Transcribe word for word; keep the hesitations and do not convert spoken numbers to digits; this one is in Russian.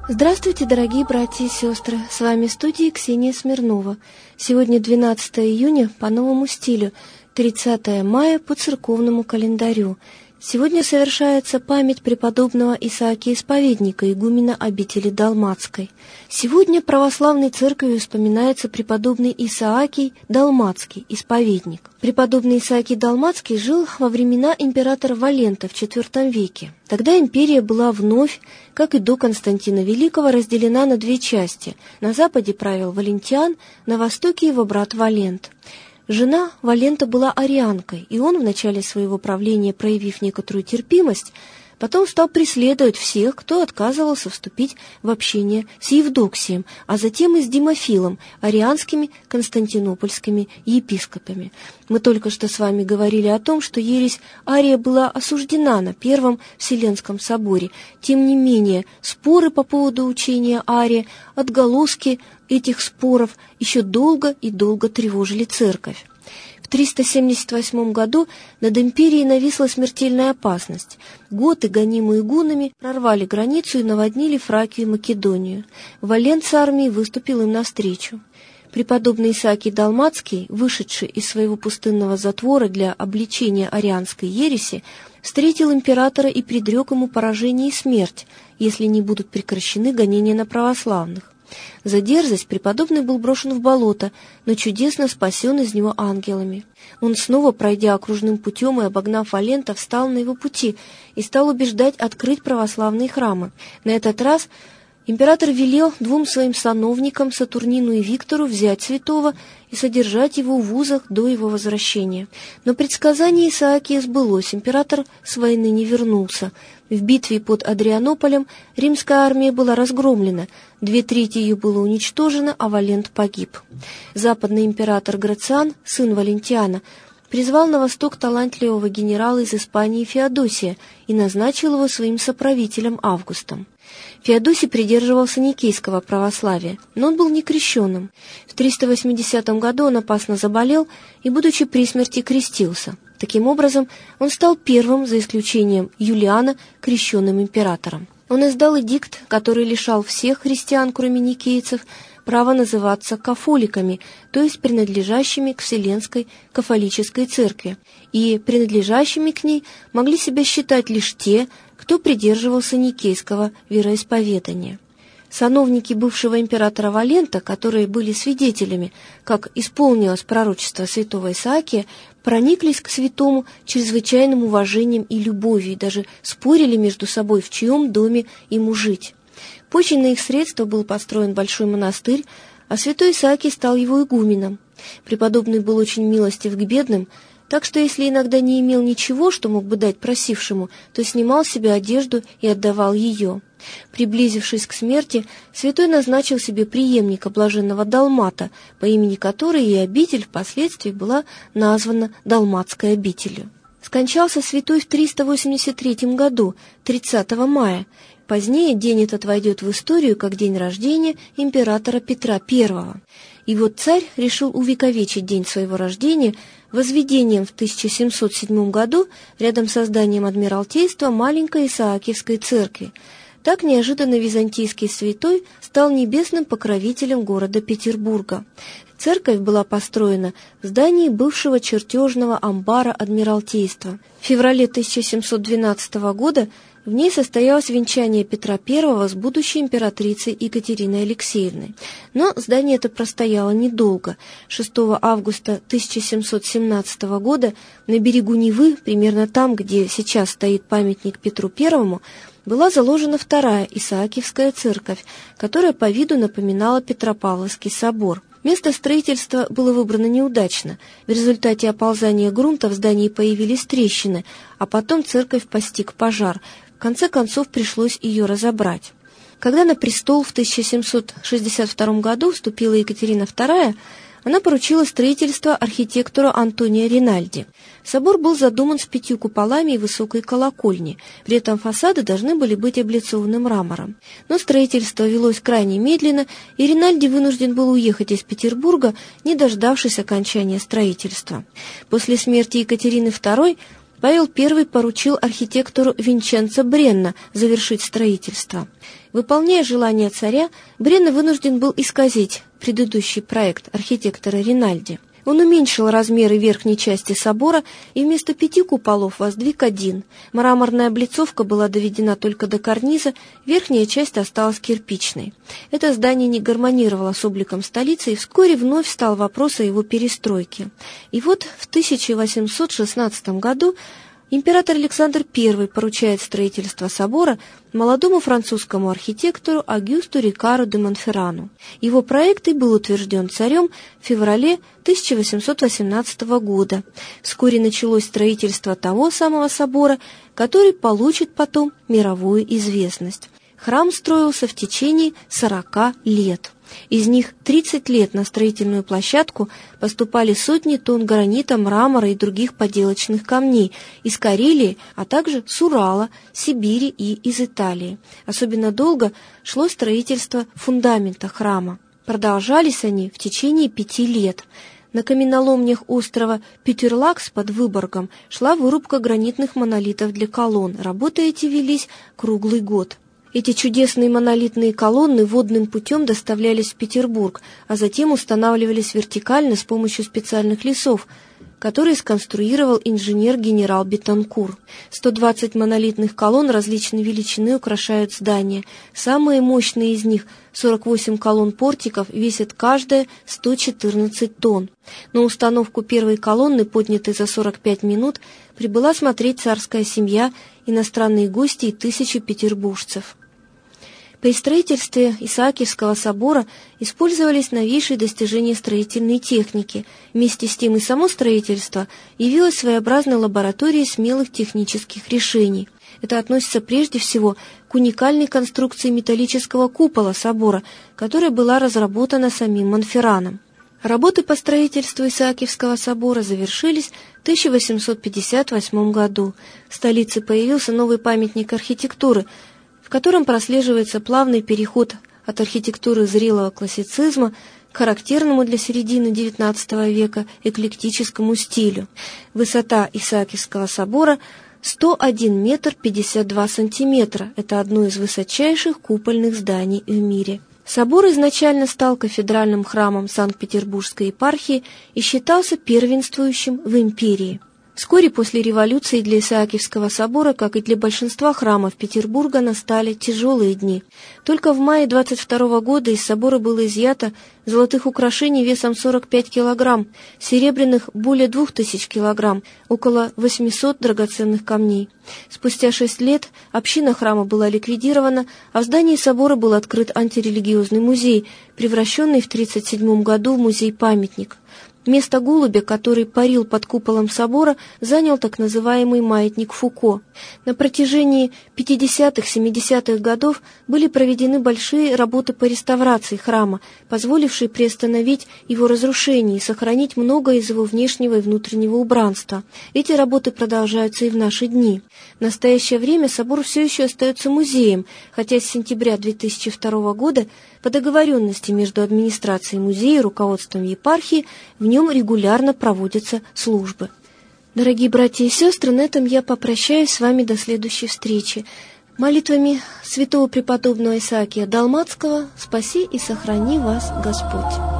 Здравствуйте, дорогие братья и сестры! С вами в студии Ксения Смирнова. Сегодня двенадцатое июня по новому стилю, тридцатое мая по церковному календарю. Сегодня совершается память преподобного Исаакия Исповедника, игумена обители Далмацкой. Сегодня православной церковью вспоминается преподобный Исаакий Далмацкий, исповедник. Преподобный Исаакий Далмацкий жил во времена императора Валента в четвёртом веке. Тогда империя была вновь, как и до Константина Великого, разделена на две части. На западе правил Валентиан, на востоке его брат Валент. Жена Валента была арианкой, и он в начале своего правления, проявив некоторую терпимость, потом стал преследовать всех, кто отказывался вступить в общение с Евдоксием, а затем и с Димофилом, арианскими константинопольскими епископами. Мы только что с вами говорили о том, что ересь Ария была осуждена на Первом Вселенском соборе. Тем не менее, споры по поводу учения Ария, отголоски этих споров еще долго и долго тревожили церковь. В триста семьдесят восьмом году над империей нависла смертельная опасность. Готы, гонимые гуннами, прорвали границу и наводнили Фракию и Македонию. Валент с армией выступил им навстречу. Преподобный Исаакий Далмацкий, вышедший из своего пустынного затвора для обличения арианской ереси, встретил императора и предрек ему поражение и смерть, если не будут прекращены гонения на православных. За дерзость преподобный был брошен в болото, но чудесно спасен из него ангелами. Он снова, пройдя окружным путем и обогнав Валента, встал на его пути и стал убеждать открыть православные храмы. На этот раз император велел двум своим сановникам, Сатурнину и Виктору, взять святого и содержать его в узах до его возвращения. Но предсказание Исаакия сбылось, император с войны не вернулся. В битве под Адрианополем римская армия была разгромлена, две трети ее было уничтожено, а Валент погиб. Западный император Грациан, сын Валентиана, призвал на восток талантливого генерала из Испании Феодосия и назначил его своим соправителем Августом. Феодосий придерживался никейского православия, но он был некрещенным. В триста восьмидесятом году он опасно заболел и, будучи при смерти, крестился. Таким образом, он стал первым, за исключением Юлиана, крещенным императором. Он издал эдикт, который лишал всех христиан, кроме никейцев, права называться кафоликами, то есть принадлежащими к Вселенской кафолической церкви, и принадлежащими к ней могли себя считать лишь те, кто придерживался никейского вероисповедания. Сановники бывшего императора Валента, которые были свидетелями, как исполнилось пророчество святого Исаакия, прониклись к святому чрезвычайным уважением и любовью и даже спорили между собой, в чьем доме ему жить. Позже на их средства был построен большой монастырь, а святой Исаакий стал его игуменом. Преподобный был очень милостив к бедным, так что если иногда не имел ничего, что мог бы дать просившему, то снимал с себя одежду и отдавал ее. Приблизившись к смерти, святой назначил себе преемника блаженного Далмата, по имени которой и обитель впоследствии была названа Далматской обителью. Скончался святой в триста восемьдесят третьем году, тридцатого мая. Позднее день этот войдет в историю как день рождения императора Петра Первого. И вот царь решил увековечить день своего рождения возведением в тысяча семьсот седьмом году рядом с зданием Адмиралтейства маленькой Исаакиевской церкви. Так неожиданно византийский святой стал небесным покровителем города Петербурга. Церковь была построена в здании бывшего чертежного амбара Адмиралтейства. В феврале тысяча семьсот двенадцатого года в ней состоялось венчание Петра Первого с будущей императрицей Екатериной Алексеевной. Но здание это простояло недолго. шестого августа тысяча семьсот семнадцатого года на берегу Невы, примерно там, где сейчас стоит памятник Петру Первому, была заложена вторая Исаакиевская церковь, которая по виду напоминала Петропавловский собор. Место строительства было выбрано неудачно. В результате оползания грунта в здании появились трещины, а потом церковь постиг пожар. В конце концов пришлось ее разобрать. Когда на престол в тысяча семьсот шестьдесят втором году вступила Екатерина Вторая, она поручила строительство архитектору Антонио Ринальди. Собор был задуман с пятью куполами и высокой колокольней, при этом фасады должны были быть облицованы мрамором. Но строительство велось крайне медленно, и Ринальди вынужден был уехать из Петербурга, не дождавшись окончания строительства. После смерти Екатерины Второй Павел Первый поручил архитектору Винченцо Бренна завершить строительство. Выполняя желание царя, Брена вынужден был исказить предыдущий проект архитектора Ринальди. Он уменьшил размеры верхней части собора и вместо пяти куполов воздвиг один. Мраморная облицовка была доведена только до карниза, верхняя часть осталась кирпичной. Это здание не гармонировало с обликом столицы, и вскоре вновь стал вопрос о его перестройке. И вот в тысяча восемьсот шестнадцатом году император Александр Первый поручает строительство собора молодому французскому архитектору Агюсту Рикару де Монферрану. Его проект и был утвержден царем в феврале тысяча восемьсот восемнадцатого года. Вскоре началось строительство того самого собора, который получит потом мировую известность. Храм строился в течение сорока лет. Из них тридцать лет на строительную площадку поступали сотни тонн гранита, мрамора и других поделочных камней из Карелии, а также с Урала, Сибири и из Италии. Особенно долго шло строительство фундамента храма. Продолжались они в течение пяти лет. На каменоломнях острова Петерлакс под Выборгом шла вырубка гранитных монолитов для колонн. Работы эти велись круглый год. Эти чудесные монолитные колонны водным путем доставлялись в Петербург, а затем устанавливались вертикально с помощью специальных лесов, которые сконструировал инженер-генерал Бетанкур. сто двадцать монолитных колонн различной величины украшают здание. Самые мощные из них, сорок восемь колонн портиков, весят каждая сто четырнадцать тонн. На установку первой колонны, поднятой за сорок пять минут, прибыла смотреть царская семья, иностранные гости и тысячи петербуржцев. При строительстве Исаакиевского собора использовались новейшие достижения строительной техники. Вместе с тем и само строительство явилось своеобразной лабораторией смелых технических решений. Это относится прежде всего к уникальной конструкции металлического купола собора, которая была разработана самим Монферраном. Работы по строительству Исаакиевского собора завершились в тысяча восемьсот пятьдесят восьмом году. В столице появился новый памятник архитектуры, в котором прослеживается плавный переход от архитектуры зрелого классицизма к характерному для середины девятнадцатого века эклектическому стилю. Высота Исаакиевского собора сто один метр пятьдесят два сантиметра. Это одно из высочайших купольных зданий в мире. Собор изначально стал кафедральным храмом Санкт-Петербургской епархии и считался первенствующим в империи. Вскоре после революции для Исаакиевского собора, как и для большинства храмов Петербурга, настали тяжелые дни. Только в мае двадцать второго года из собора было изъято золотых украшений весом сорок пять килограмм, серебряных более двух тысяч килограмм, около восьмисот драгоценных камней. Спустя шесть лет община храма была ликвидирована, а в здании собора был открыт антирелигиозный музей, превращенный в тридцать седьмом году в музей-памятник. Место голубя, который парил под куполом собора, занял так называемый маятник Фуко. На протяжении пятидесятых-семидесятых годов были проведены большие работы по реставрации храма, позволившие приостановить его разрушение и сохранить многое из его внешнего и внутреннего убранства. Эти работы продолжаются и в наши дни. В настоящее время собор все еще остается музеем, хотя с сентября две тысячи второго года по договоренности между администрацией музея и руководством епархии в нем регулярно проводятся службы. Дорогие братья и сестры, на этом я попрощаюсь с вами до следующей встречи. Молитвами святого преподобного Исаакия Далматского спаси и сохрани вас Господь.